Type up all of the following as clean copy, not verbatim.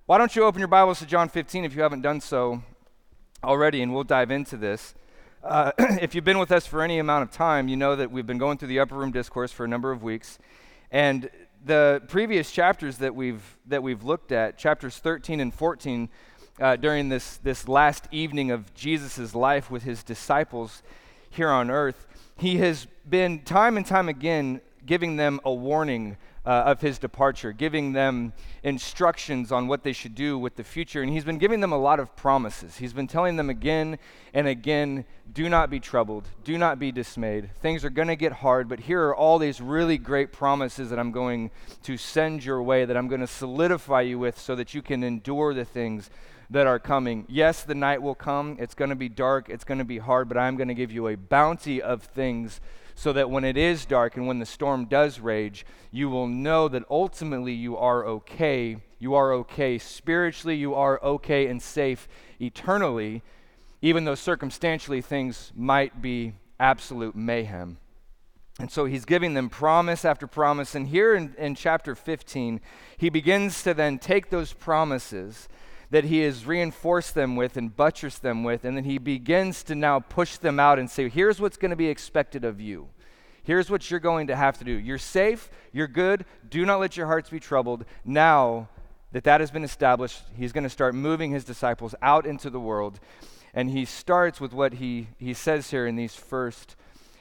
Why don't you open your Bibles to John 15 if you haven't done so already, and we'll dive into this. If you've been with us for any amount of time, you know that we've been going through the Upper Room Discourse for a number of weeks, and the previous chapters that we've looked at, chapters 13 and 14, during this last evening of Jesus' life with his disciples here on earth, he has been time and time again giving them a warning of his departure, giving them instructions on what they should do with the future. And he's been giving them a lot of promises. He's been telling them again and again, do not be troubled, do not be dismayed. Things are going to get hard, but here are all these really great promises that I'm going to send your way, that I'm going to solidify you with so that you can endure the things that are coming. Yes, the night will come. It's going to be dark. It's going to be hard, but I'm going to give you a bounty of things so that when it is dark and when the storm does rage, you will know that ultimately you are okay. You are okay spiritually. You are okay and safe eternally, even though circumstantially things might be absolute mayhem. And so he's giving them promise after promise. And here in chapter 15, he begins to then take those promises that he has reinforced them with and buttressed them with, and then he begins to now push them out and say, here's what's going to be expected of you. Here's what you're going to have to do. You're safe, you're good, do not let your hearts be troubled. Now that has been established, he's going to start moving his disciples out into the world, and he starts with what he says here in these first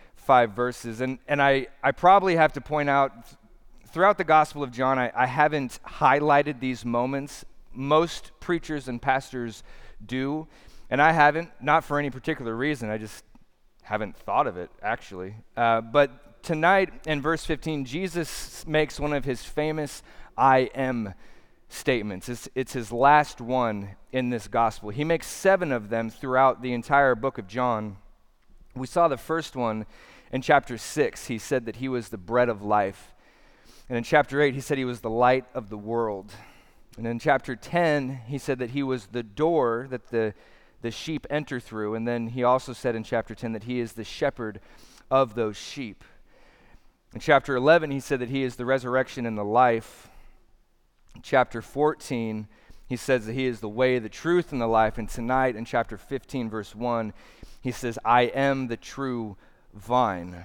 5 verses. And I probably have to point out, throughout the Gospel of John, I haven't highlighted these moments. Most preachers and pastors do, and I haven't, not for any particular reason. I just haven't thought of it, actually. But tonight, in verse 15, Jesus makes one of his famous I am statements. It's his last one in this gospel. He makes 7 of them throughout the entire book of John. We saw the first one in chapter 6. He said that he was the bread of life. And in chapter 8, he said he was the light of the world. And in chapter 10, he said that he was the door that the sheep enter through. And then he also said in chapter 10 that he is the shepherd of those sheep. In chapter 11, he said that he is the resurrection and the life. In chapter 14, he says that he is the way, the truth, and the life. And tonight, in chapter 15, verse 1, he says, I am the true vine.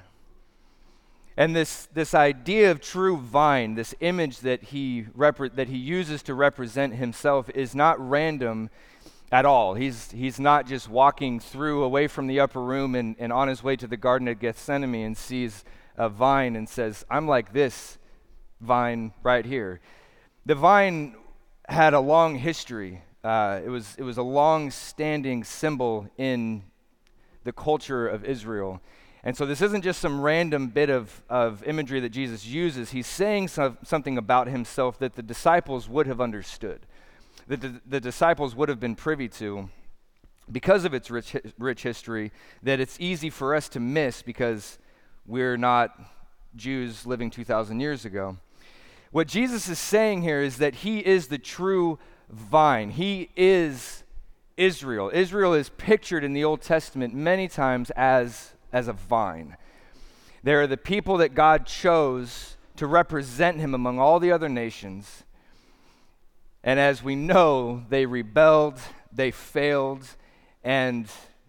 And this idea of true vine, this image that he uses to represent himself, is not random at all. He's not just walking through away from the upper room and on his way to the Garden of Gethsemane and sees a vine and says, I'm like this vine right here. The vine had a long history. It was a long-standing symbol in the culture of Israel. And so this isn't just some random bit of imagery that Jesus uses. He's saying something about himself that the disciples would have understood, that the disciples would have been privy to because of its rich history, that it's easy for us to miss because we're not Jews living 2,000 years ago. What Jesus is saying here is that he is the true vine. He is Israel. Israel is pictured in the Old Testament many times as a vine. They are the people that God chose to represent him among all the other nations. And as we know, they rebelled, they failed, and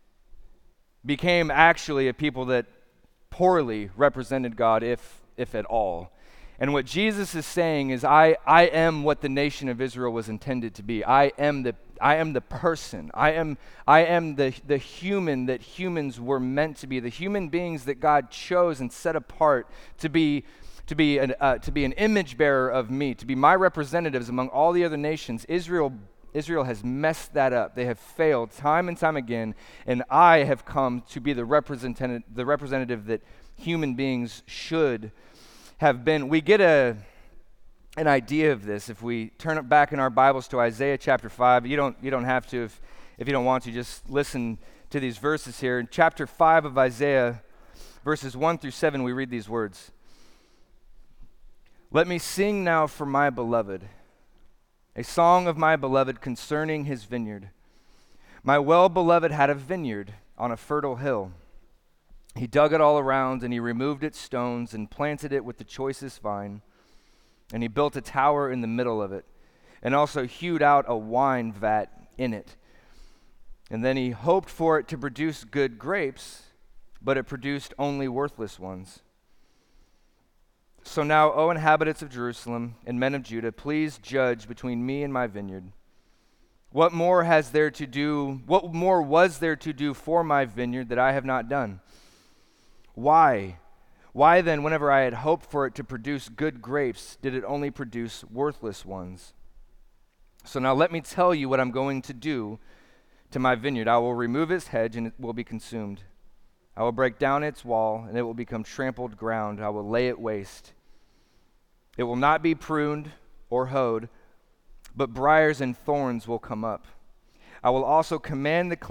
became actually a people that poorly represented God, if at all. And what Jesus is saying is, I am what the nation of Israel was intended to be. I am the person. I am the human that humans were meant to be. The human beings that God chose and set apart to be an image bearer of me, to be my representatives among all the other nations. Israel has messed that up. They have failed time and time again, and I have come to be the representative that human beings should have been. We get an idea of this if we turn it back in our Bibles to Isaiah chapter 5. You don't have to if you don't want to. Just listen to these verses here. In chapter 5 of Isaiah, verses 1 through 7, we read these words. Let me sing now for my beloved, a song of my beloved concerning his vineyard. My well-beloved had a vineyard on a fertile hill. He dug it all around, and he removed its stones and planted it with the choicest vine. And he built a tower in the middle of it, and also hewed out a wine vat in it. And then he hoped for it to produce good grapes, but it produced only worthless ones. So now, O inhabitants of Jerusalem and men of Judah, please judge between me and my vineyard. What more was there to do for my vineyard that I have not done? Why then, whenever I had hoped for it to produce good grapes, did it only produce worthless ones? So now let me tell you what I'm going to do to my vineyard. I will remove its hedge, and it will be consumed. I will break down its wall, and it will become trampled ground. I will lay it waste. It will not be pruned or hoed, but briars and thorns will come up. I will also command the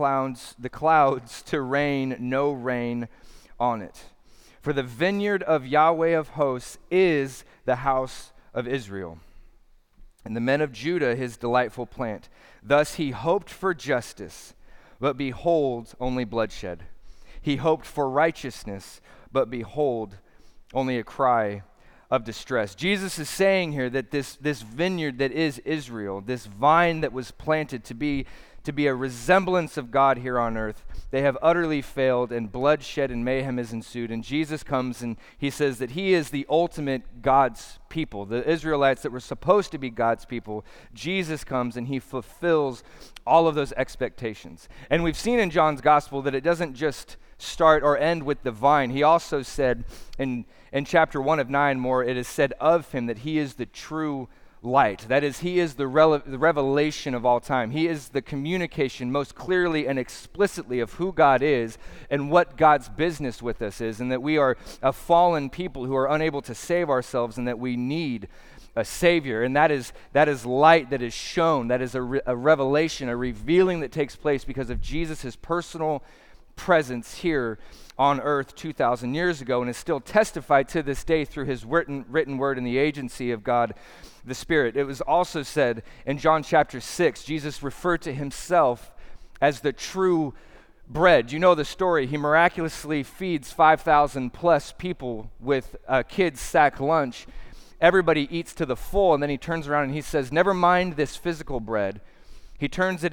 clouds to rain no rain on it. For the vineyard of Yahweh of hosts is the house of Israel, and the men of Judah his delightful plant. Thus he hoped for justice, but behold, only bloodshed. He hoped for righteousness, but behold, only a cry of distress. Jesus is saying here that this vineyard that is Israel, this vine that was planted to be a resemblance of God here on earth, they have utterly failed, and bloodshed and mayhem has ensued. And Jesus comes and he says that he is the ultimate God's people. The Israelites that were supposed to be God's people, Jesus comes and he fulfills all of those expectations. And we've seen in John's gospel that it doesn't just start or end with the vine. He also said in chapter 1 of 9 more, it is said of him that he is the true light. That is, he is the revelation of all time. He is the communication most clearly and explicitly of who God is and what God's business with us is, and that we are a fallen people who are unable to save ourselves, and that we need a Savior. And that is light that is shown. That is a revelation, a revealing that takes place because of Jesus' personal presence here on earth 2,000 years ago, and is still testified to this day through his written word and the agency of God the Spirit. It was also said in John chapter 6, Jesus referred to himself as the true bread. You know the story. He miraculously feeds 5,000 plus people with a kid's sack lunch. Everybody eats to the full, and then he turns around and he says, never mind this physical bread. He turns it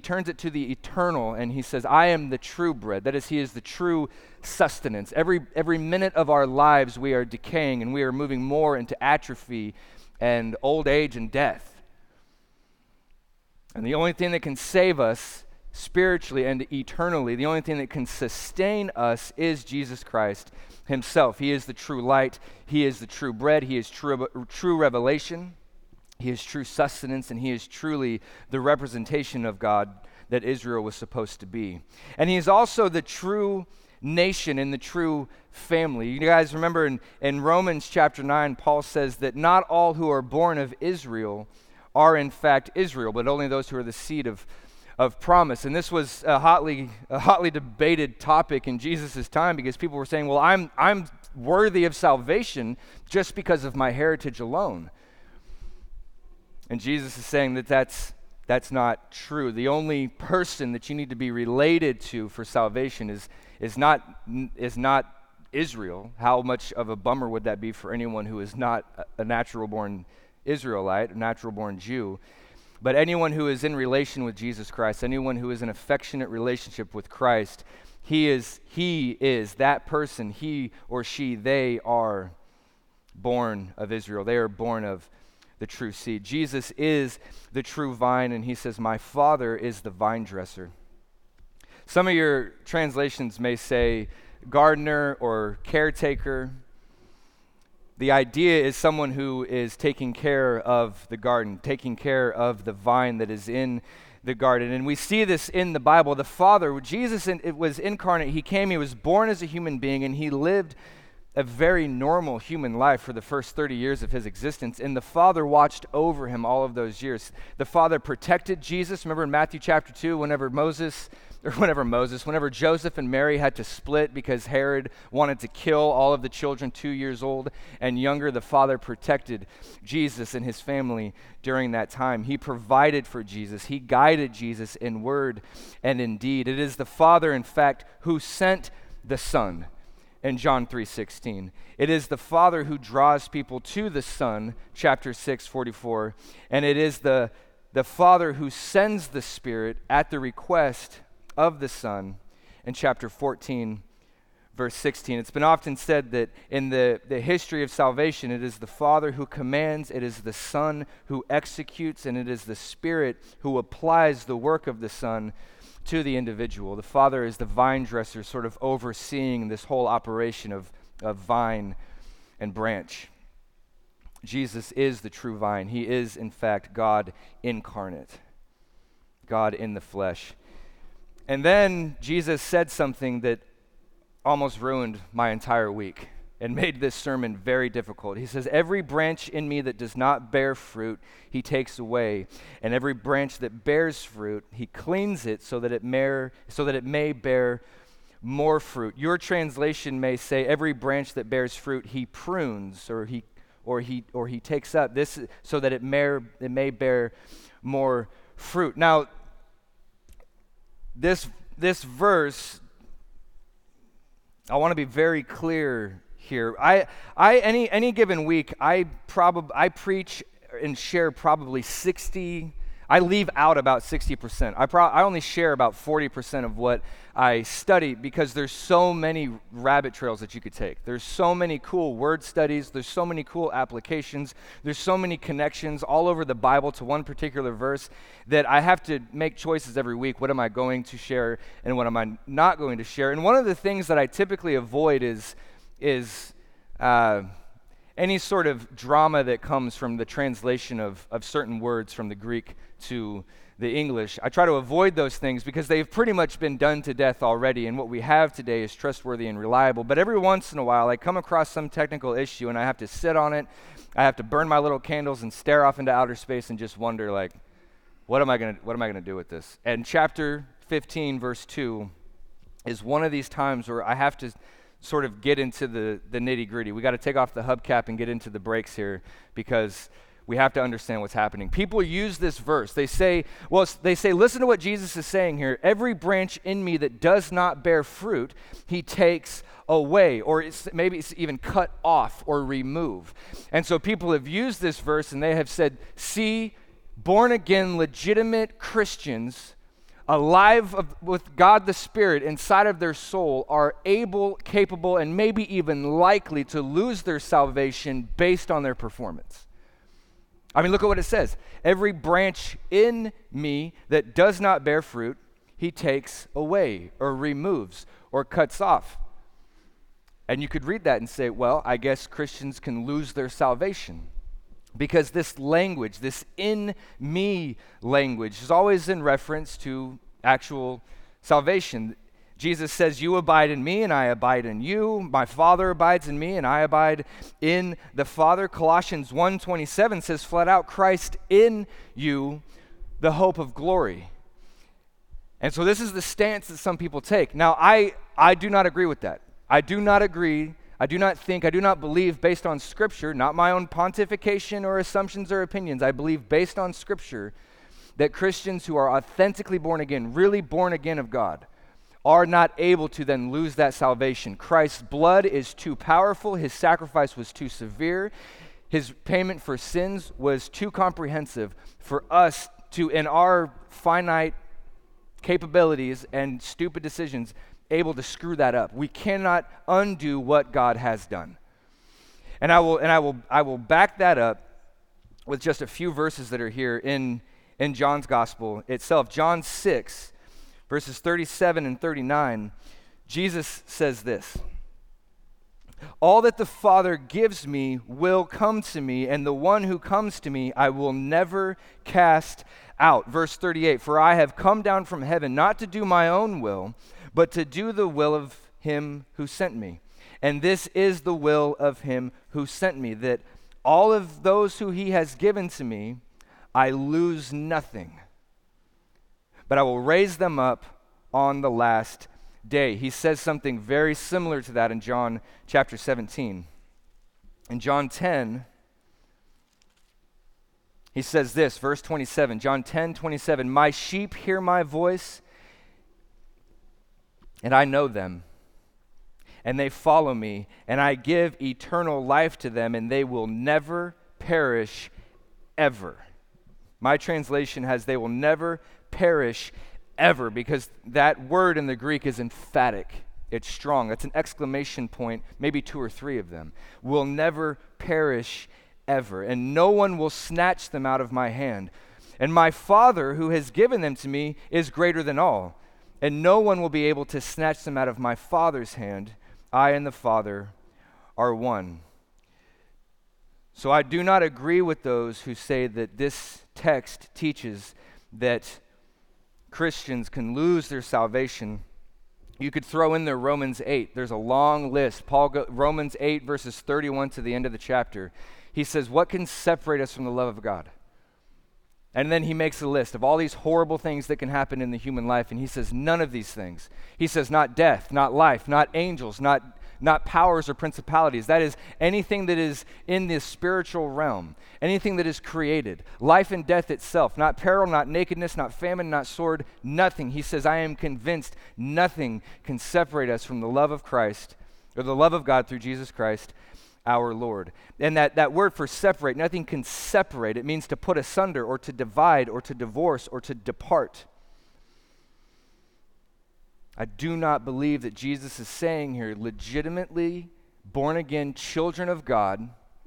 to the eternal, and he says, I am the true bread. That is, he is the true sustenance. Every minute of our lives we are decaying, and we are moving more into atrophy and old age and death. And the only thing that can save us spiritually and eternally, the only thing that can sustain us is Jesus Christ himself. He is the true light. He is the true bread. He is true revelation. He is true sustenance, and he is truly the representation of God that Israel was supposed to be. And he is also the true nation and the true family. You guys remember in Romans chapter 9, Paul says that not all who are born of Israel are in fact Israel, but only those who are the seed of promise. And this was a hotly debated topic in Jesus' time, because people were saying, well, I'm worthy of salvation just because of my heritage alone. And Jesus is saying that that's not true. The only person that you need to be related to for salvation is not Israel. How much of a bummer would that be for anyone who is not a natural-born Israelite, a natural-born Jew? But anyone who is in relation with Jesus Christ, anyone who is in affectionate relationship with Christ, he is that person, he or she, they are born of Israel. They are born of the true seed. Jesus is the true vine, and he says, my Father is the vine dresser. Some of your translations may say gardener or caretaker. The idea is someone who is taking care of the garden, taking care of the vine that is in the garden. And we see this in the Bible. The Father, Jesus, it was incarnate. He came, he was born as a human being, and he lived a very normal human life for the first 30 years of his existence, and the Father watched over him all of those years. The Father protected Jesus. Remember in Matthew chapter 2, whenever Joseph and Mary had to split because Herod wanted to kill all of the children 2 years old and younger, the Father protected Jesus and his family during that time. He provided for Jesus. He guided Jesus in word and in deed. It is the Father, in fact, who sent the Son. in John 3:16. It is the Father who draws people to the Son, chapter 6:44, and it is the Father who sends the Spirit at the request of the Son in chapter 14, verse 16. It's been often said that in the history of salvation, it is the Father who commands, it is the Son who executes, and it is the Spirit who applies the work of the Son to the individual. The Father is the vine dresser, sort of overseeing this whole operation of vine and branch. Jesus is the true vine. He is, in fact, God incarnate, God in the flesh. And then Jesus said something that almost ruined my entire week and made this sermon very difficult. He says, "Every branch in me that does not bear fruit, he takes away, and every branch that bears fruit, he cleans it so that it may bear more fruit." Your translation may say, "Every branch that bears fruit, he prunes, or he takes up this so that it may bear more fruit." Now, this verse, I want to be very clear here. Any given week, I preach and share probably 60. I leave out about 60%. I only share about 40% of what I study because there's so many rabbit trails that you could take. There's so many cool word studies. There's so many cool applications. There's so many connections all over the Bible to one particular verse that I have to make choices every week. What am I going to share and what am I not going to share? And one of the things that I typically avoid is any sort of drama that comes from the translation of certain words from the Greek to the English. I try to avoid those things because they've pretty much been done to death already, and what we have today is trustworthy and reliable. But every once in a while, I come across some technical issue, and I have to sit on it. I have to burn my little candles and stare off into outer space and just wonder, like, what am I gonna do with this? And chapter 15, verse 2 is one of these times where I have to sort of get into the nitty-gritty. We got to take off the hubcap and get into the brakes here because we have to understand what's happening. People use this verse. They say, listen to what Jesus is saying here. "Every branch in me that does not bear fruit, he takes away," or maybe it's even cut off or remove. And so people have used this verse and they have said, see, born-again, legitimate Christians alive with God the Spirit inside of their soul are able, capable, and maybe even likely to lose their salvation based on their performance. I mean, look at what it says. "Every branch in me that does not bear fruit, he takes away or removes or cuts off." And you could read that and say, well, I guess Christians can lose their salvation. Because this language, this "in me" language, is always in reference to actual salvation. Jesus says, "You abide in me and I abide in you. My Father abides in me and I abide in the Father." Colossians 1:27 says flat out, "Christ in you, the hope of glory." And so this is the stance that some people take. Now, I do not agree with that. I do not agree. I do not believe based on Scripture, not my own pontification or assumptions or opinions. I believe based on Scripture that Christians who are authentically born again, really born again of God, are not able to then lose that salvation. Christ's blood is too powerful. His sacrifice was too severe. His payment for sins was too comprehensive for us to, in our finite capabilities and stupid decisions, able to screw that up. We cannot undo what God has done. And I will back that up with just a few verses that are here in John's gospel itself. John 6, verses 37 and 39, Jesus says this: "All that the Father gives me will come to me, and the one who comes to me I will never cast out." Verse 38, "For I have come down from heaven not to do my own will, but to do the will of him who sent me. And this is the will of him who sent me, that all of those who he has given to me, I lose nothing, but I will raise them up on the last day." He says something very similar to that in John chapter 17. In John 10, he says this, verse 27, John 10:27, "My sheep hear my voice, and I know them, and they follow me, and I give eternal life to them, and they will never perish ever. My translation has, they will never perish ever, because that word in the Greek is emphatic. It's strong. That's an exclamation point, maybe 2 or 3 of them. Will never perish ever, and no one will snatch them out of my hand. And my Father, who has given them to me, is greater than all, and no one will be able to snatch them out of my Father's hand. I and the Father are one. So I do not agree with those who say that this text teaches that Christians can lose their salvation. You could throw in there Romans 8. There's a long list. Romans 8, verses 31 to the end of the chapter. He says, what can separate us from the love of God? And then he makes a list of all these horrible things that can happen in the human life, and he says none of these things. He says not death, not life, not angels, not powers or principalities. That is anything that is in this spiritual realm, anything that is created. Life and death itself, not peril, not nakedness, not famine, not sword, nothing. He says, I am convinced nothing can separate us from the love of Christ, or the love of God through Jesus Christ, our Lord. And that word for separate, nothing can separate. It means to put asunder, or to divide, or to divorce, or to depart. I do not believe that Jesus is saying here, legitimately born-again children of God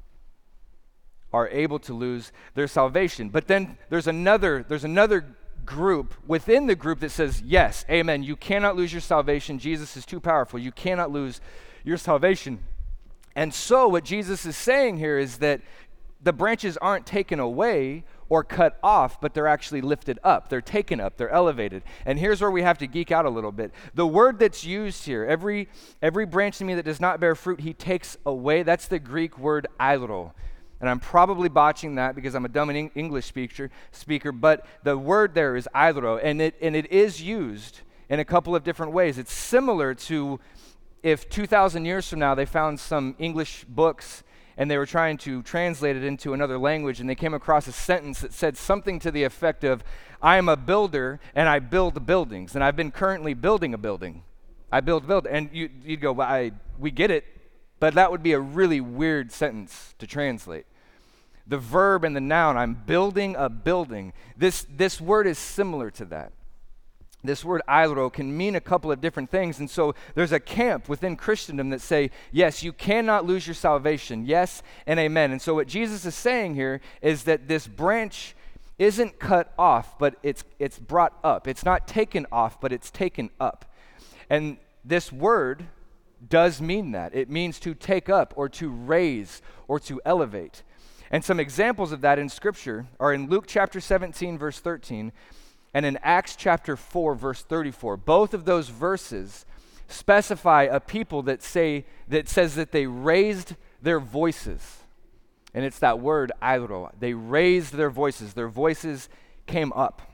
are able to lose their salvation. But then there's another group within the group that says, yes, amen, you cannot lose your salvation. Jesus is too powerful. You cannot lose your salvation. And so what Jesus is saying here is that the branches aren't taken away or cut off, but they're actually lifted up. They're taken up. They're elevated. And here's where we have to geek out a little bit. The word that's used here, every branch in me that does not bear fruit, he takes away. That's the Greek word ailro. And I'm probably botching that because I'm a dumb English speaker, but the word there is ailro, and it is used in a couple of different ways. It's similar to if 2,000 years from now they found some English books and they were trying to translate it into another language, and they came across a sentence that said something to the effect of, I am a builder and I build buildings, and I've been currently building a building. I build. And you'd go, well, we get it, but that would be a really weird sentence to translate. The verb and the noun, I'm building a building. This word is similar to that. This word ailro can mean a couple of different things, and so there's a camp within Christendom that say, yes, you cannot lose your salvation, yes and amen. And so what Jesus is saying here is that this branch isn't cut off, but it's brought up. It's not taken off, but it's taken up. And this word does mean that. It means to take up or to raise or to elevate. And some examples of that in Scripture are in Luke chapter 17, verse 13, and in Acts chapter 4, verse 34. Both of those verses specify a people that says that they raised their voices. And it's that word ailro. They raised their voices. Their voices came up.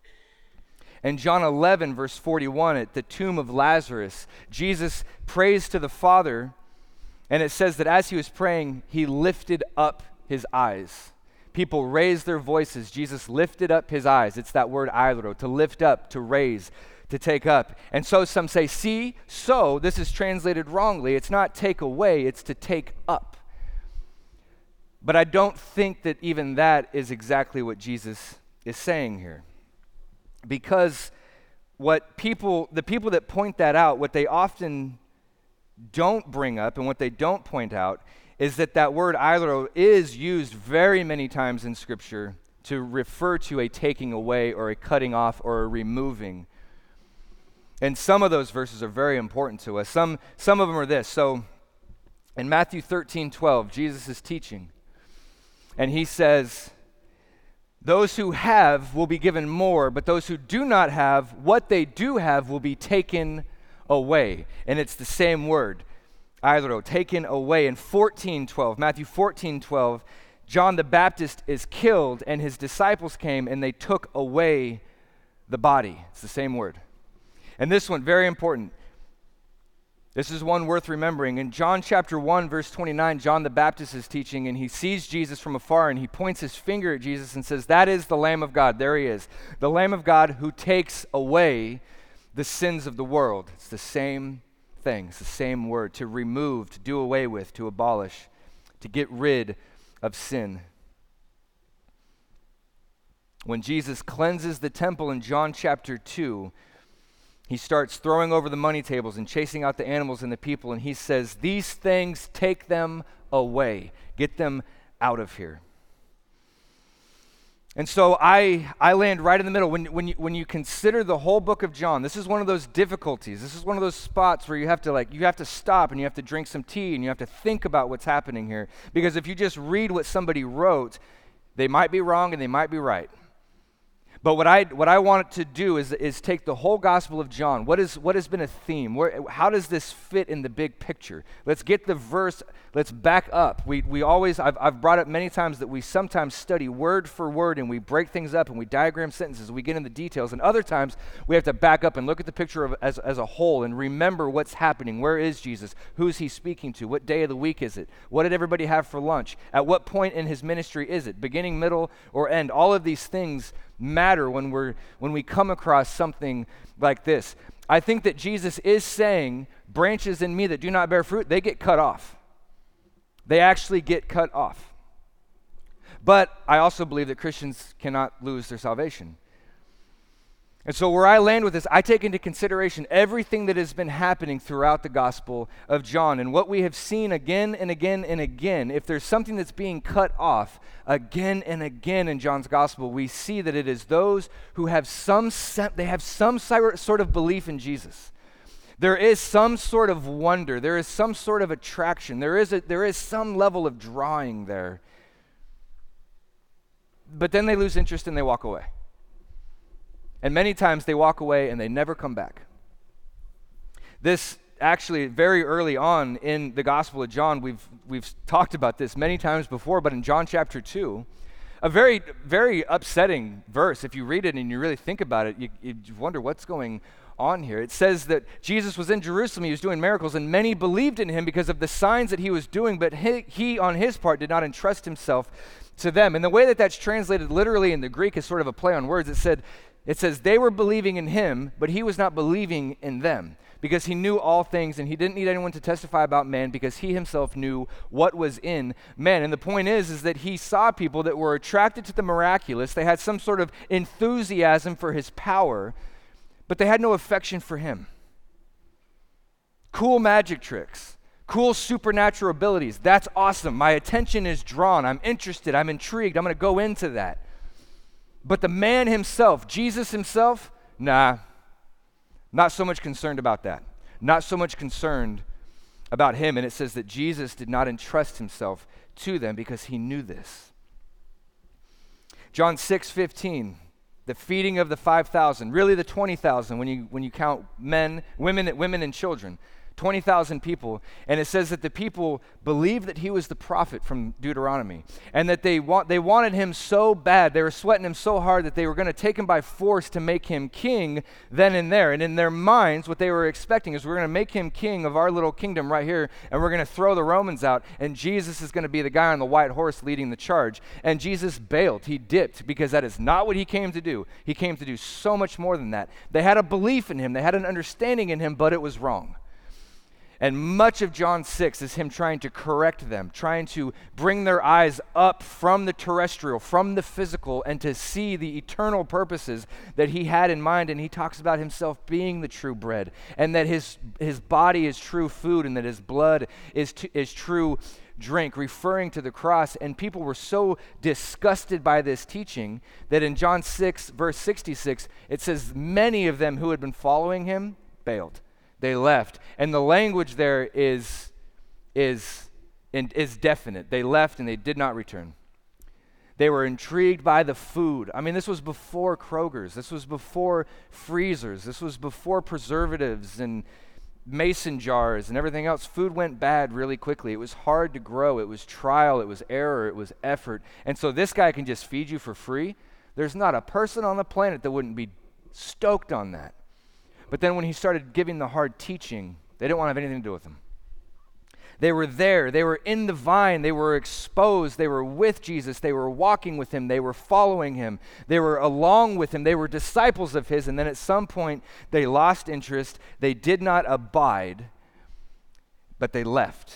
In John 11, verse 41, at the tomb of Lazarus, Jesus prays to the Father, and it says that as he was praying, he lifted up his eyes. People raised their voices. Jesus lifted up his eyes. It's that word ailro, to lift up, to raise, to take up. And so some say, see, so this is translated wrongly. It's not take away, it's to take up. But I don't think that even that is exactly what Jesus is saying here. Because the people that point that out, what they often don't bring up and what they don't point out is that word ailro is used very many times in Scripture to refer to a taking away or a cutting off or a removing. And some of those verses are very important to us. Some of them are this. So in Matthew 13:12, Jesus is teaching, and he says, those who have will be given more, but those who do not have, what they do have will be taken away. And it's the same word, ailro, taken away. In 14:12, Matthew 14:12, John the Baptist is killed, and his disciples came, and they took away the body. It's the same word. And this one, very important. This is one worth remembering. In John chapter 1, verse 29, John the Baptist is teaching, and he sees Jesus from afar, and he points his finger at Jesus and says, that is the Lamb of God. There he is. The Lamb of God who takes away the sins of the world. It's the same thing. It's the same word, to remove, to do away with, to abolish, to get rid of sin. When Jesus cleanses the temple in John chapter 2, he starts throwing over the money tables and chasing out the animals and the people, and he says, "These things, take them away. Get them out of here." And so I land right in the middle. When you consider the whole book of John, this is one of those difficulties. This is one of those spots where you have to stop and you have to drink some tea and you have to think about what's happening here. Because if you just read what somebody wrote, they might be wrong and they might be right. But what I want to do is take the whole Gospel of John. What has been a theme? How does this fit in the big picture? Let's get the verse. Let's back up. I've brought up many times that we sometimes study word for word and we break things up and we diagram sentences. We get into the details, and other times we have to back up and look at the picture as a whole and remember what's happening. Where is Jesus? Who's he speaking to? What day of the week is it? What did everybody have for lunch? At what point in his ministry is it? Beginning, middle, or end? All of these things matter when we come across something like this. I think that Jesus is saying, branches in me that do not bear fruit, they get cut off. They actually get cut off. But I also believe that Christians cannot lose their salvation. And so where I land with this, I take into consideration everything that has been happening throughout the Gospel of John. And what we have seen again and again and again, if there's something that's being cut off again and again in John's Gospel, we see that it is those who have some sort of belief in Jesus. There is some sort of wonder. There is some sort of attraction. There is some level of drawing there. But then they lose interest and they walk away. And many times they walk away and they never come back. This actually, very early on in the Gospel of John, we've talked about this many times before, but in John chapter 2, a very, very upsetting verse. If you read it and you really think about it, you wonder what's going on here. It says that Jesus was in Jerusalem, he was doing miracles, and many believed in him because of the signs that he was doing, but he on his part did not entrust himself to them. And the way that that's translated literally in the Greek is sort of a play on words. It says they were believing in him, but he was not believing in them because he knew all things and he didn't need anyone to testify about man because he himself knew what was in man. And the point is that he saw people that were attracted to the miraculous. They had some sort of enthusiasm for his power, but they had no affection for him. Cool magic tricks, cool supernatural abilities. That's awesome. My attention is drawn. I'm interested. I'm intrigued. I'm going to go into that. But the man himself, Jesus himself, not so much concerned about that. Not so much concerned about him. And it says that Jesus did not entrust himself to them because he knew this. John 6:15, the feeding of the 5,000, really the 20,000 when you count men, women and children. 20,000 people, and it says that the people believed that he was the prophet from Deuteronomy, and that they wanted him so bad, they were sweating him so hard that they were going to take him by force to make him king then and there. And in their minds, what they were expecting is we're going to make him king of our little kingdom right here, and we're going to throw the Romans out, and Jesus is going to be the guy on the white horse leading the charge. And Jesus bailed, he dipped, because that is not what he came to do. He came to do so much more than that. They had a belief in him, they had an understanding in him, but it was wrong. And much of John 6 is him trying to correct them, trying to bring their eyes up from the terrestrial, from the physical, and to see the eternal purposes that he had in mind. And he talks about himself being the true bread, and that his body is true food, and that his blood is true drink, referring to the cross. And people were so disgusted by this teaching that in John 6, verse 66, it says many of them who had been following him bailed. They left. And the language there is definite. They left and they did not return. They were intrigued by the food. I mean, this was before Kroger's. This was before freezers. This was before preservatives and mason jars and everything else. Food went bad really quickly. It was hard to grow. It was trial. It was error. It was effort. And so this guy can just feed you for free. There's not a person on the planet that wouldn't be stoked on that. But then when he started giving the hard teaching, they didn't want to have anything to do with him. They were there. They were in the vine. They were exposed. They were with Jesus. They were walking with him. They were following him. They were along with him. They were disciples of his. And then at some point, they lost interest. They did not abide but they left.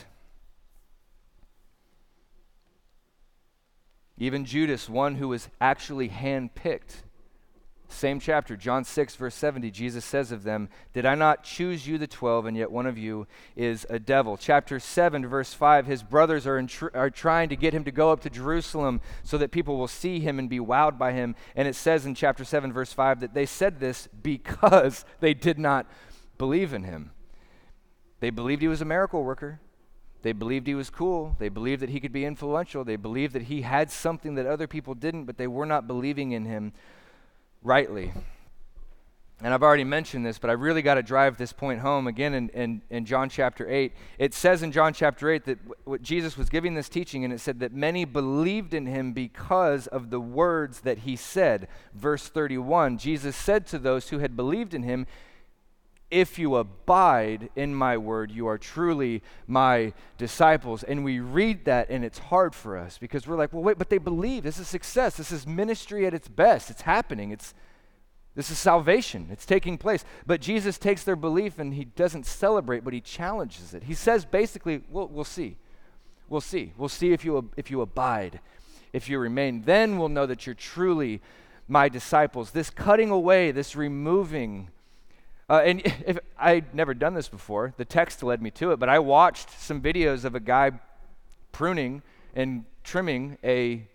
Even Judas, one who was actually handpicked. Same chapter, John 6, verse 70, Jesus says of them, "Did I not choose you, the 12, and yet one of you is a devil?" Chapter 7, verse 5, his brothers are trying to get him to go up to Jerusalem so that people will see him and be wowed by him. And it says in chapter 7, verse 5, that they said this because they did not believe in him. They believed he was a miracle worker. They believed he was cool. They believed that he could be influential. They believed that he had something that other people didn't, but they were not believing in him rightly. And I've already mentioned this, but I really got to drive this point home again in John chapter 8. It says in John chapter 8 that what Jesus was giving this teaching, and it said that many believed in him because of the words that he said. Verse 31, Jesus said to those who had believed in him, "If you abide in my word, you are truly my disciples." And we read that, and it's hard for us because we're like, well, wait, but they believe. This is success. This is ministry at its best. It's happening. This is salvation. It's taking place. But Jesus takes their belief, and he doesn't celebrate, but he challenges it. He says basically, we'll see. We'll see. We'll see if you abide, if you remain. Then we'll know that you're truly my disciples. This cutting away, this removing. And if I'd never done this before, the text led me to it, but I watched some videos of a guy pruning and trimming a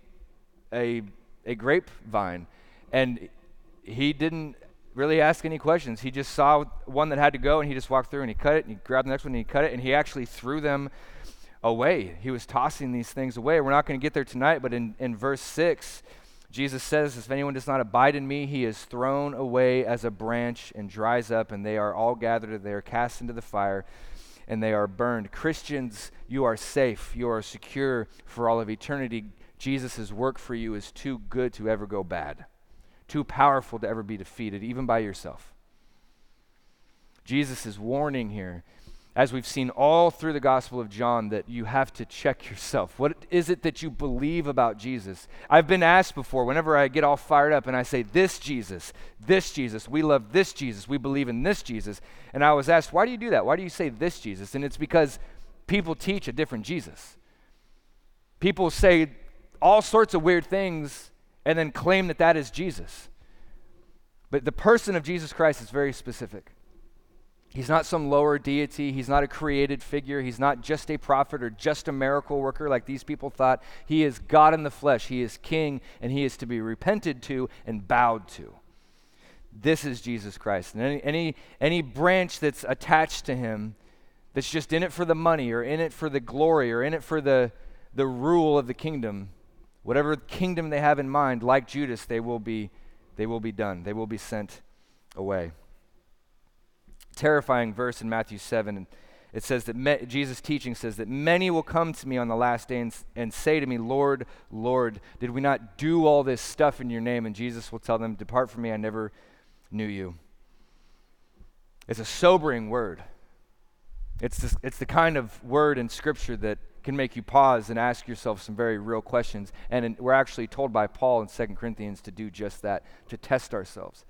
grapevine, and he didn't really ask any questions. He just saw one that had to go, and he just walked through, and he cut it, and he grabbed the next one, and he cut it, and he actually threw them away. He was tossing these things away. We're not going to get there tonight, but in verse 6, Jesus says, "If anyone does not abide in me, he is thrown away as a branch and dries up, and they are all gathered, they are cast into the fire, and they are burned." Christians, you are safe. You are secure for all of eternity. Jesus' work for you is too good to ever go bad, too powerful to ever be defeated, even by yourself. Jesus is warning here, as we've seen all through the Gospel of John, that you have to check yourself. What is it that you believe about Jesus? I've been asked before, whenever I get all fired up and I say, this Jesus, we love this Jesus, we believe in this Jesus. And I was asked, why do you do that? Why do you say this Jesus? And it's because people teach a different Jesus. People say all sorts of weird things and then claim that that is Jesus. But the person of Jesus Christ is very specific. He's not some lower deity. He's not a created figure. He's not just a prophet or just a miracle worker like these people thought. He is God in the flesh. He is king, and he is to be repented to and bowed to. This is Jesus Christ. And any branch that's attached to him that's just in it for the money or in it for the glory or in it for the rule of the kingdom, whatever kingdom they have in mind, like Judas, they will be done. They will be sent away. Terrifying verse in Matthew 7, and it says that Jesus' teaching says that many will come to me on the last day and say to me, "Lord, Lord, did we not do all this stuff in your name?" And Jesus will tell them, "Depart from me, I never knew you." It's a sobering word. It's the kind of word in Scripture that can make you pause and ask yourself some very real questions. And we're actually told by Paul in 2 Corinthians to do just that, to test ourselves.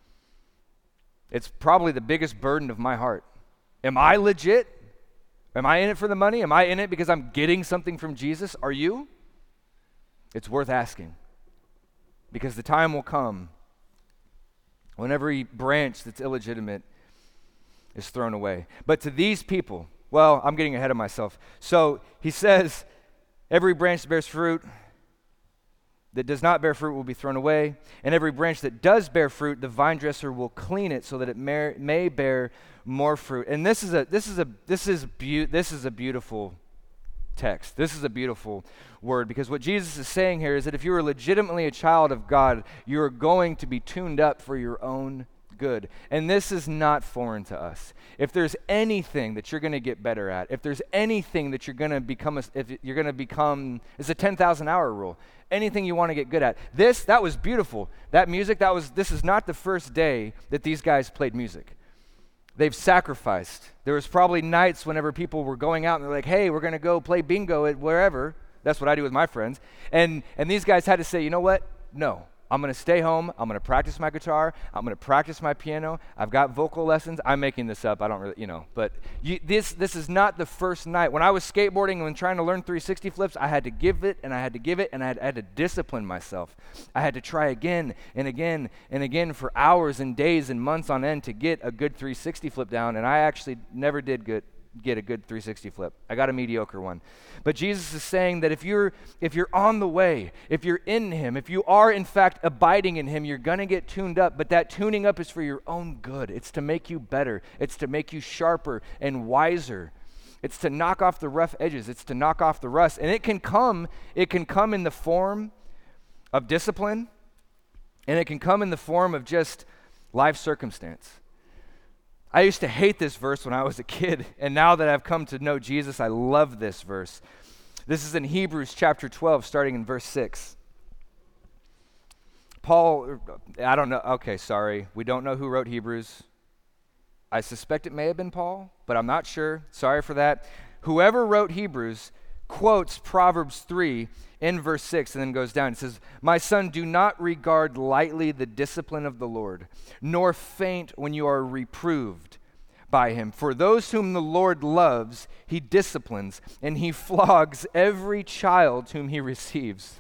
It's probably the biggest burden of my heart. Am I legit? Am I in it for the money? Am I in it because I'm getting something from Jesus? Are you? It's worth asking, because the time will come when every branch that's illegitimate is thrown away. But to these people, well, I'm getting ahead of myself. So he says, every branch that bears fruit that does not bear fruit will be thrown away, and every branch that does bear fruit, the vine dresser will clean it so that it may bear more fruit. And this is a beautiful text. This is a beautiful word, because what Jesus is saying here is that if you are legitimately a child of God, you are going to be tuned up for your own good. And this is not foreign to us. If there's anything that you're going to get better at, if there's anything that you're going to become, it's a 10,000 hour rule. Anything you want to get good at. That was beautiful. That music, this is not the first day that these guys played music. They've sacrificed. There was probably nights whenever people were going out and they're like, hey, we're going to go play bingo at wherever. That's what I do with my friends. And these guys had to say, you know what? No, I'm going to stay home. I'm going to practice my guitar. I'm going to practice my piano. I've got vocal lessons. I'm making this up. I don't really, but this is not the first night. When I was skateboarding and trying to learn 360 flips, I had to give it, and I had to give it, and I had to discipline myself. I had to try again and again and again for hours and days and months on end to get a good 360 flip down, and I actually never did get a good 360 flip. I got a mediocre one. But Jesus is saying that if you're on the way, if you're in him, if you are in fact abiding in him, you're going to get tuned up, but that tuning up is for your own good. It's to make you better. It's to make you sharper and wiser. It's to knock off the rough edges. It's to knock off the rust. And it can come in the form of discipline, and it can come in the form of just life circumstance. I used to hate this verse when I was a kid, and now that I've come to know Jesus, I love this verse. This is in Hebrews chapter 12, starting in verse 6. Paul, I don't know, okay, sorry, we don't know who wrote Hebrews. I suspect it may have been Paul, but I'm not sure. Sorry for that. Whoever wrote Hebrews quotes Proverbs 3 in verse 6 and then goes down. It says, "My son, do not regard lightly the discipline of the Lord, nor faint when you are reproved by him. For those whom the Lord loves, he disciplines, and he flogs every child whom he receives."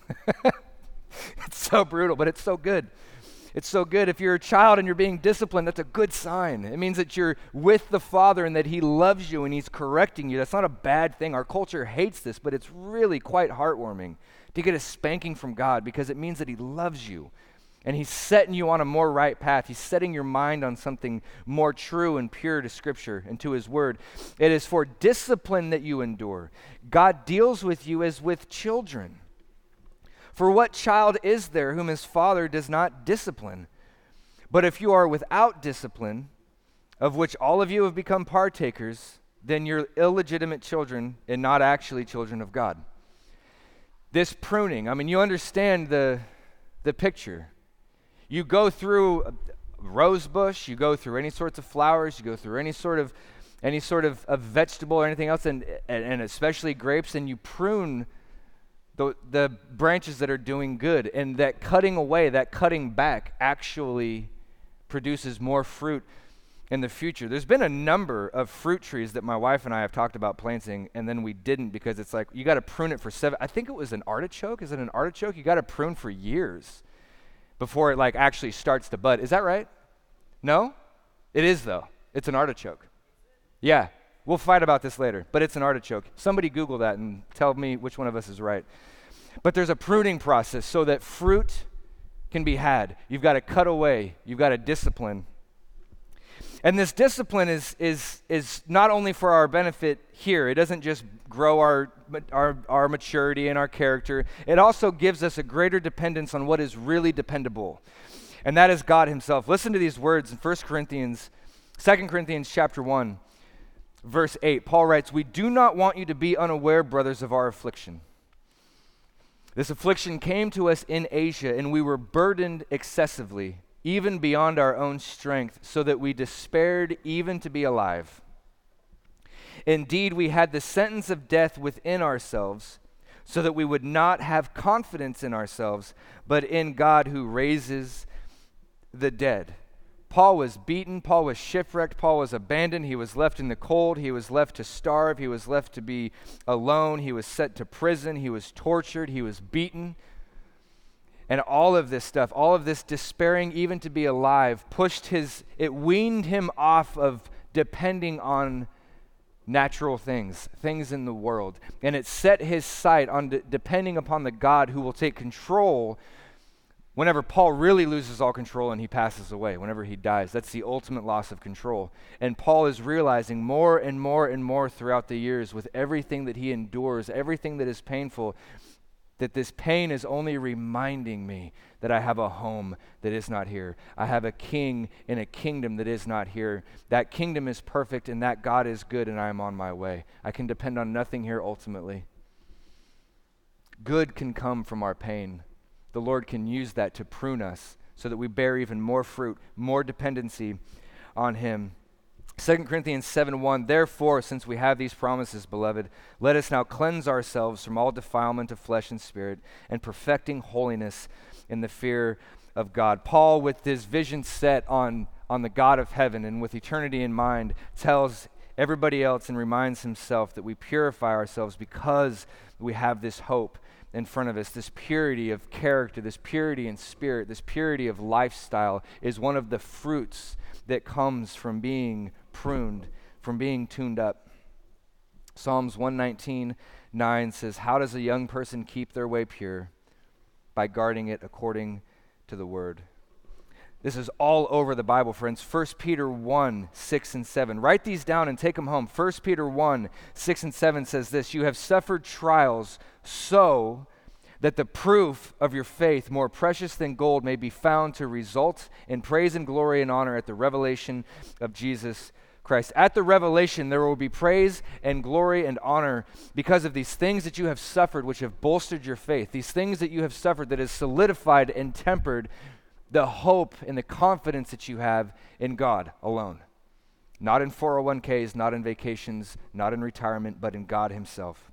It's so brutal, but it's so good. It's so good. If you're a child and you're being disciplined, that's a good sign. It means that you're with the Father and that he loves you and he's correcting you. That's not a bad thing. Our culture hates this, but it's really quite heartwarming to get a spanking from God because it means that he loves you and he's setting you on a more right path. He's setting your mind on something more true and pure to Scripture and to his word. It is for discipline that you endure. God deals with you as with children. For what child is there whom his father does not discipline? But if you are without discipline, of which all of you have become partakers, then you're illegitimate children and not actually children of God. This pruning, you understand the picture. You go through a rose bush, you go through any sorts of flowers, you go through any sort of a vegetable or anything else, and especially grapes, and you prune the branches that are doing good, and that cutting away, that cutting back actually produces more fruit in the future. There's been a number of fruit trees that my wife and I have talked about planting, and then we didn't because it's like, you got to prune it for I think it was an artichoke. Is it an artichoke? You got to prune for years before it actually starts to bud. Is that right? No? It is though. It's an artichoke. Yeah. We'll fight about this later, but it's an artichoke. Somebody Google that and tell me which one of us is right. But there's a pruning process so that fruit can be had. You've got to cut away. You've got to discipline. And this discipline is not only for our benefit here. It doesn't just grow our maturity and our character. It also gives us a greater dependence on what is really dependable, and that is God himself. Listen to these words in 2 Corinthians chapter 1. Verse 8, Paul writes, "We do not want you to be unaware, brothers, of our affliction. This affliction came to us in Asia, and we were burdened excessively, even beyond our own strength, so that we despaired even to be alive. Indeed, we had the sentence of death within ourselves, so that we would not have confidence in ourselves, but in God who raises the dead." Paul was beaten, Paul was shipwrecked, Paul was abandoned, he was left in the cold, he was left to starve, he was left to be alone, he was sent to prison, he was tortured, he was beaten. And all of this stuff, all of this despairing even to be alive, it weaned him off of depending on natural things in the world. And it set his sight on depending upon the God who will take control whenever Paul really loses all control and he passes away, whenever he dies. That's the ultimate loss of control. And Paul is realizing more and more and more throughout the years with everything that he endures, everything that is painful, that this pain is only reminding me that I have a home that is not here. I have a king in a kingdom that is not here. That kingdom is perfect and that God is good and I am on my way. I can depend on nothing here ultimately. Good can come from our pain. The Lord can use that to prune us so that we bear even more fruit, more dependency on him. 2 Corinthians 7:1, "Therefore, since we have these promises, beloved, let us now cleanse ourselves from all defilement of flesh and spirit, and perfecting holiness in the fear of God. Paul, with his vision set on the God of heaven and with eternity in mind, tells everybody else and reminds himself that we purify ourselves because we have this hope in front of us. This purity of character, this purity in spirit, this purity of lifestyle is one of the fruits that comes from being pruned, from being tuned up. Psalms 119:9 says, "How does a young person keep their way pure? By guarding it according to the word." This is all over the Bible, friends. 1 Peter 1:6-7. Write these down and take them home. 1 Peter 1:6-7 says this, "You have suffered trials so that the proof of your faith, more precious than gold, may be found to result in praise and glory and honor at the revelation of Jesus Christ." At the revelation, there will be praise and glory and honor because of these things that you have suffered, which have bolstered your faith. These things that you have suffered that has solidified and tempered the hope and the confidence that you have in God alone. Not in 401ks, not in vacations, not in retirement, but in God himself.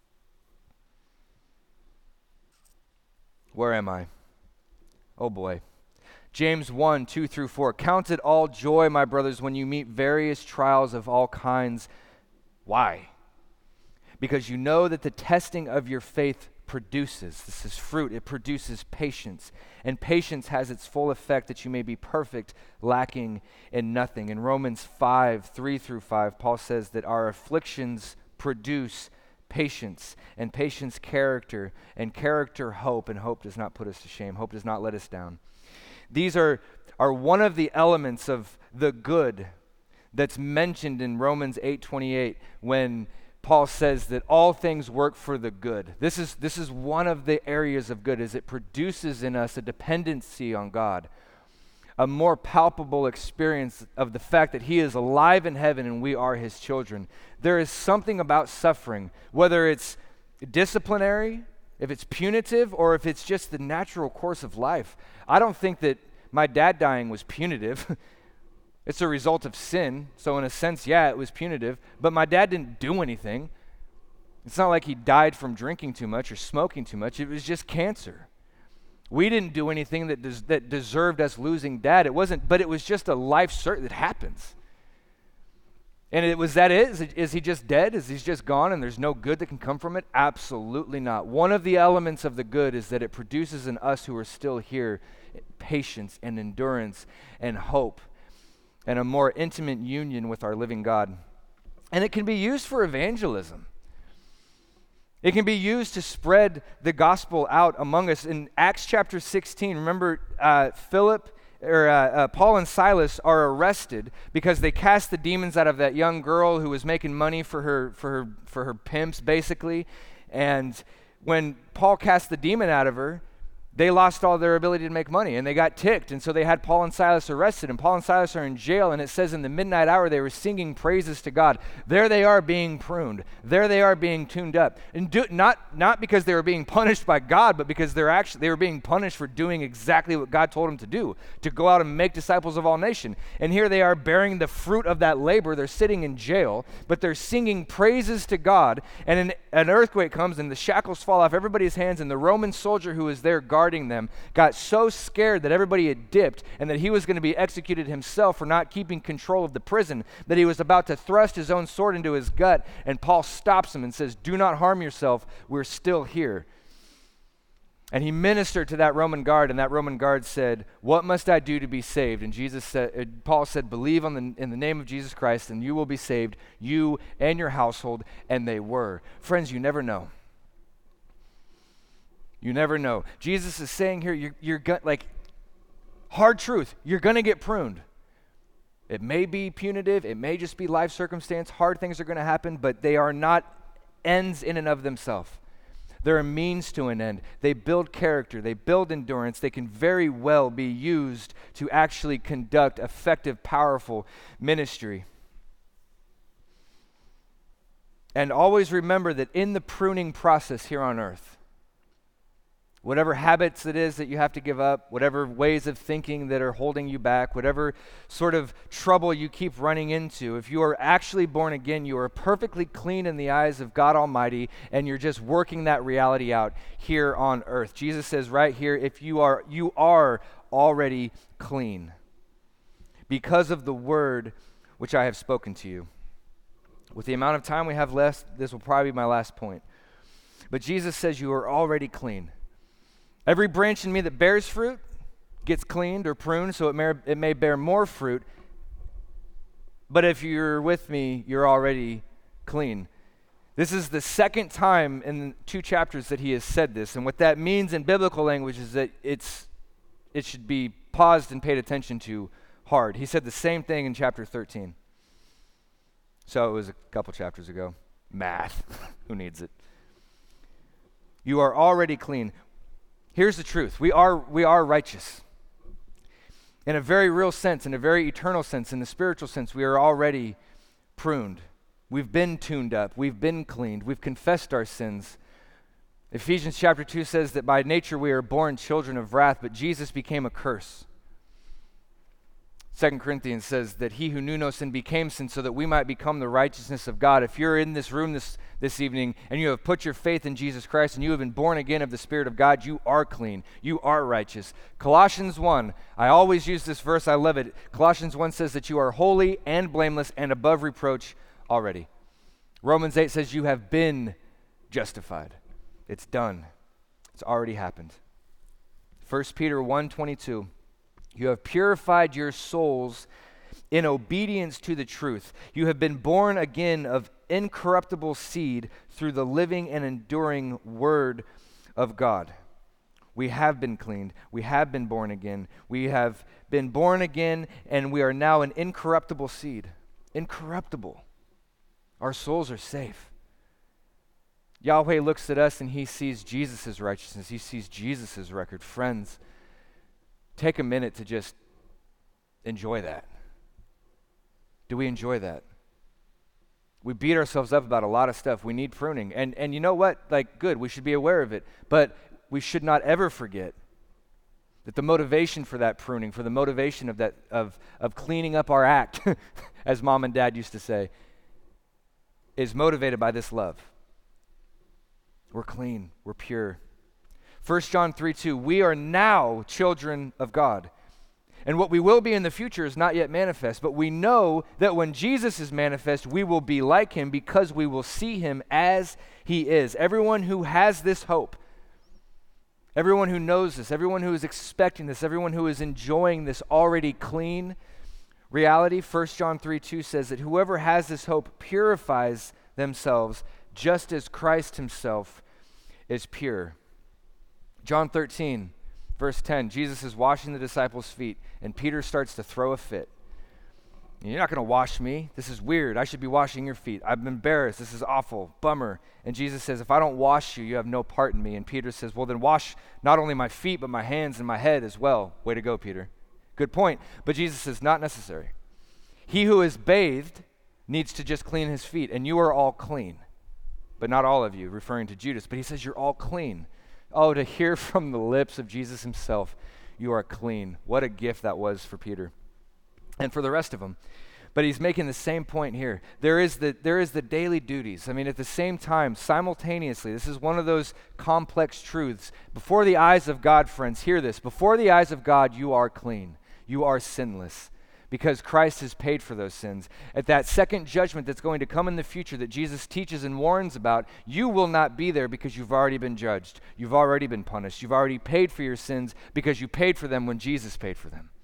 Where am I? Oh boy. James 1:2-4. "Count it all joy, my brothers, when you meet various trials of all kinds." Why? "Because you know that the testing of your faith produces," this is fruit, it produces patience. "And patience has its full effect, that you may be perfect, lacking in nothing." In Romans 5:3-5, Paul says that our afflictions produce patience, and patience character, and character hope, and hope does not put us to shame. Hope does not let us down. These are one of the elements of the good that's mentioned in Romans 8:28 when Paul says that all things work for the good. This is one of the areas of good, is it produces in us a dependency on God, a more palpable experience of the fact that he is alive in heaven and we are his children. There is something about suffering, whether it's disciplinary, if it's punitive, or if it's just the natural course of life. I don't think that my dad dying was punitive. It's a result of sin, so in a sense, yeah, it was punitive, but my dad didn't do anything. It's not like he died from drinking too much or smoking too much. It was just cancer. We didn't do anything that deserved us losing dad. It wasn't, but it was just a life that happens. And is he just dead? Is he just gone and there's no good that can come from it? Absolutely not. One of the elements of the good is that it produces in us who are still here patience and endurance and hope and a more intimate union with our living God. And it can be used for evangelism. It can be used to spread the gospel out among us. In Acts chapter 16, remember Paul and Silas are arrested because they cast the demons out of that young girl who was making money for her pimps, basically. And when Paul cast the demon out of her, they lost all their ability to make money, and they got ticked, and so they had Paul and Silas arrested, and Paul and Silas are in jail, and it says in the midnight hour they were singing praises to God. There they are being pruned. There they are being tuned up. And not because they were being punished by God, but because they were being punished for doing exactly what God told them to do, to go out and make disciples of all nations. And here they are bearing the fruit of that labor. They're sitting in jail, but they're singing praises to God, and an earthquake comes, and the shackles fall off everybody's hands, and the Roman soldier who was there guarding them got so scared that everybody had dipped and that he was going to be executed himself for not keeping control of the prison, that he was about to thrust his own sword into his gut, and Paul stops him and says, "Do not harm yourself, we're still here." And he ministered to that Roman guard, and that Roman guard said, "What must I do to be saved?" And Paul said, "Believe in the name of Jesus Christ and you will be saved, you and your household," and they were. Friends, you never know. You never know. Jesus is saying here, hard truth, you're going to get pruned. It may be punitive, it may just be life circumstance, hard things are going to happen, but they are not ends in and of themselves. They're a means to an end. They build character, they build endurance, they can very well be used to actually conduct effective, powerful ministry. And always remember that in the pruning process here on earth, whatever habits it is that you have to give up, whatever ways of thinking that are holding you back, whatever sort of trouble you keep running into, if you are actually born again, you are perfectly clean in the eyes of God Almighty, and you're just working that reality out here on earth. Jesus says right here, you are already clean because of the word which I have spoken to you. With the amount of time we have left, this will probably be my last point. But Jesus says you are already clean. Every branch in me that bears fruit gets cleaned or pruned so it may bear more fruit. But if you're with me, you're already clean. This is the second time in 2 chapters that he has said this. And what that means in biblical language is that it should be paused and paid attention to hard. He said the same thing in chapter 13. So it was a couple chapters ago. Math. Who needs it? You are already clean. Here's the truth. We are righteous. In a very real sense, in a very eternal sense, in the spiritual sense, we are already pruned. We've been tuned up. We've been cleaned. We've confessed our sins. Ephesians chapter 2 says that by nature we are born children of wrath, but Jesus became a curse. 2 Corinthians says that he who knew no sin became sin so that we might become the righteousness of God. If you're in this room this evening and you have put your faith in Jesus Christ and you have been born again of the Spirit of God, you are clean. You are righteous. Colossians 1, I always use this verse. I love it. Colossians 1 says that you are holy and blameless and above reproach already. Romans 8 says you have been justified. It's done. It's already happened. 1 Peter 1:22. You have purified your souls in obedience to the truth. You have been born again of incorruptible seed through the living and enduring word of God. We have been cleaned. We have been born again. We have been born again, and we are now an incorruptible seed. Incorruptible. Our souls are safe. Yahweh looks at us and he sees Jesus' righteousness. He sees Jesus' record. Friends, take a minute to just enjoy that. Do we enjoy that? We beat ourselves up about a lot of stuff. We need pruning. And you know what? Like, good, we should be aware of it. But we should not ever forget that the motivation for that pruning, for the motivation of that of cleaning up our act, as mom and dad used to say, is motivated by this love. We're clean. We're pure. 1 John 3:2, we are now children of God. And what we will be in the future is not yet manifest, but we know that when Jesus is manifest, we will be like him because we will see him as he is. Everyone who has this hope, everyone who knows this, everyone who is expecting this, everyone who is enjoying this already clean reality, 1 John 3:2 says that whoever has this hope purifies themselves just as Christ himself is pure. John 13, verse 10, Jesus is washing the disciples' feet, and Peter starts to throw a fit. You're not going to wash me. This is weird. I should be washing your feet. I'm embarrassed. This is awful. Bummer. And Jesus says, if I don't wash you, you have no part in me. And Peter says, well, then wash not only my feet, but my hands and my head as well. Way to go, Peter. Good point. But Jesus says, not necessary. He who is bathed needs to just clean his feet, and you are all clean. But not all of you, referring to Judas. But he says, you're all clean. Oh, to hear from the lips of Jesus himself, you are clean. What a gift that was for Peter and for the rest of them. But he's making the same point here. There is the daily duties. I mean, at the same time, simultaneously, this is one of those complex truths. Before the eyes of God, friends, hear this. Before the eyes of God, you are clean. You are sinless because Christ has paid for those sins. At that second judgment that's going to come in the future that Jesus teaches and warns about, you will not be there because you've already been judged. You've already been punished. You've already paid for your sins because you paid for them when Jesus paid for them.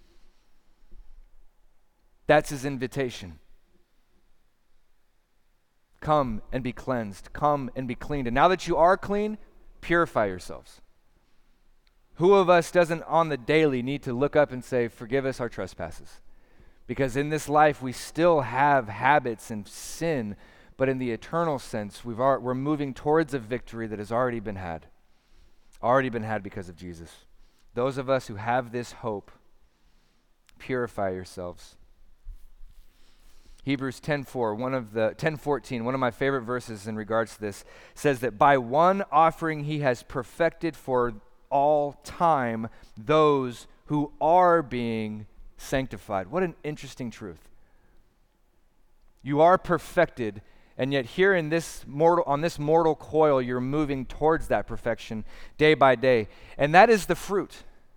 That's his invitation. Come and be cleansed. Come and be cleaned. And now that you are clean, purify yourselves. Who of us doesn't on the daily need to look up and say, forgive us our trespasses? Because in this life, we still have habits and sin, but in the eternal sense, we're moving towards a victory that has already been had because of Jesus. Those of us who have this hope, purify yourselves. Hebrews 10:14, one of my favorite verses in regards to this, says that by one offering he has perfected for all time those who are being sanctified. What an interesting truth. You are perfected, and yet here in this mortal coil, you're moving towards that perfection day by day. And that is the fruit.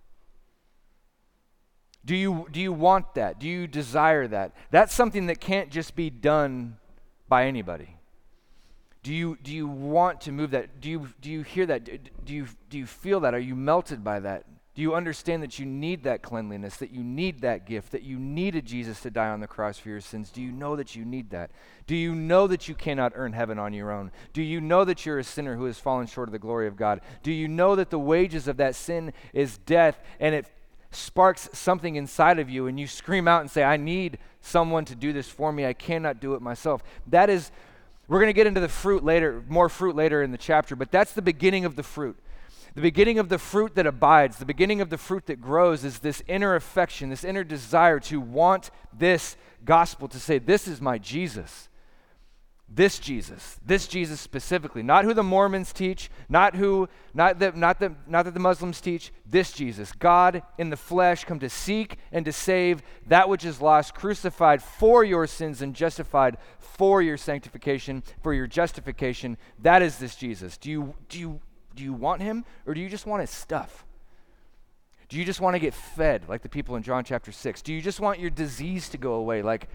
Do you want that? Do you desire that? That's something that can't just be done by anybody. Do you want to move that? Do you hear that? Do you feel that? Are you melted by that? Do you understand that you need that cleanliness, that you need that gift, that you needed Jesus to die on the cross for your sins? Do you know that you need that? Do you know that you cannot earn heaven on your own? Do you know that you're a sinner who has fallen short of the glory of God? Do you know that the wages of that sin is death, and it sparks something inside of you, and you scream out and say, I need someone to do this for me. I cannot do it myself. That is, we're going to get into the fruit later, more fruit later in the chapter, but that's the beginning of the fruit. The beginning of the fruit that abides, the beginning of the fruit that grows is this inner affection, this inner desire to want this gospel, to say, this is my Jesus. This Jesus specifically, not who the Mormons teach, not that the Muslims teach, this Jesus, God in the flesh, come to seek and to save that which is lost, crucified for your sins and justified for your sanctification, for your justification. That is this Jesus. Do you want him, or do you just want his stuff? Do you just want to get fed like the people in John chapter 6? Do you just want your disease to go away like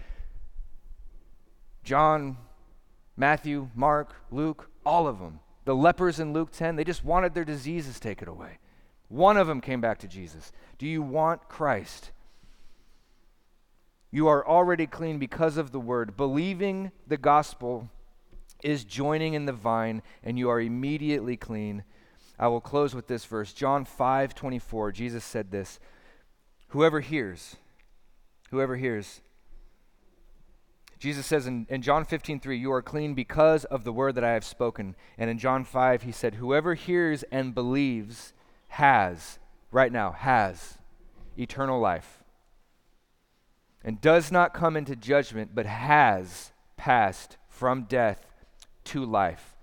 John, Matthew, Mark, Luke, all of them? The lepers in Luke 10, they just wanted their diseases taken away. One of them came back to Jesus. Do you want Christ? You are already clean because of the word. Believing the gospel is joining in the vine, and you are immediately clean. I will close with this verse. John 5:24, Jesus said this, whoever hears. Jesus says in John 15:3, you are clean because of the word that I have spoken. And in John 5, he said, whoever hears and believes has eternal life, and does not come into judgment, but has passed from death to life.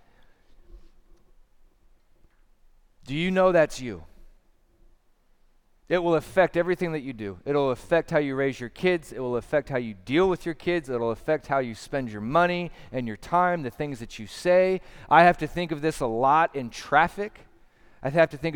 Do you know that's you? It will affect everything that you do. It'll affect how you raise your kids. It will affect how you deal with your kids. It'll affect how you spend your money and your time, the things that you say. I have to think of this a lot in traffic. Traffic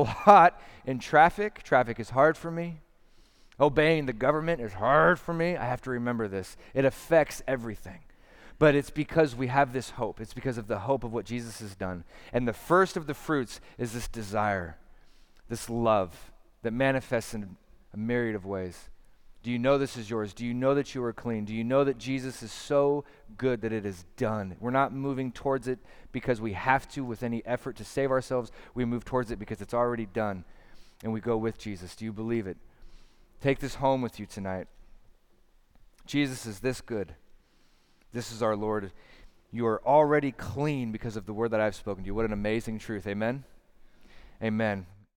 is hard for me. Obeying the government is hard for me. I have to remember this. It affects everything. But it's because we have this hope. It's because of the hope of what Jesus has done. And the first of the fruits is this desire, this love that manifests in a myriad of ways. Do you know this is yours? Do you know that you are clean? Do you know that Jesus is so good that it is done? We're not moving towards it because we have to with any effort to save ourselves. We move towards it because it's already done, and we go with Jesus. Do you believe it? Take this home with you tonight. Jesus is this good. This is our Lord. You are already clean because of the word that I've spoken to you. What an amazing truth. Amen? Amen.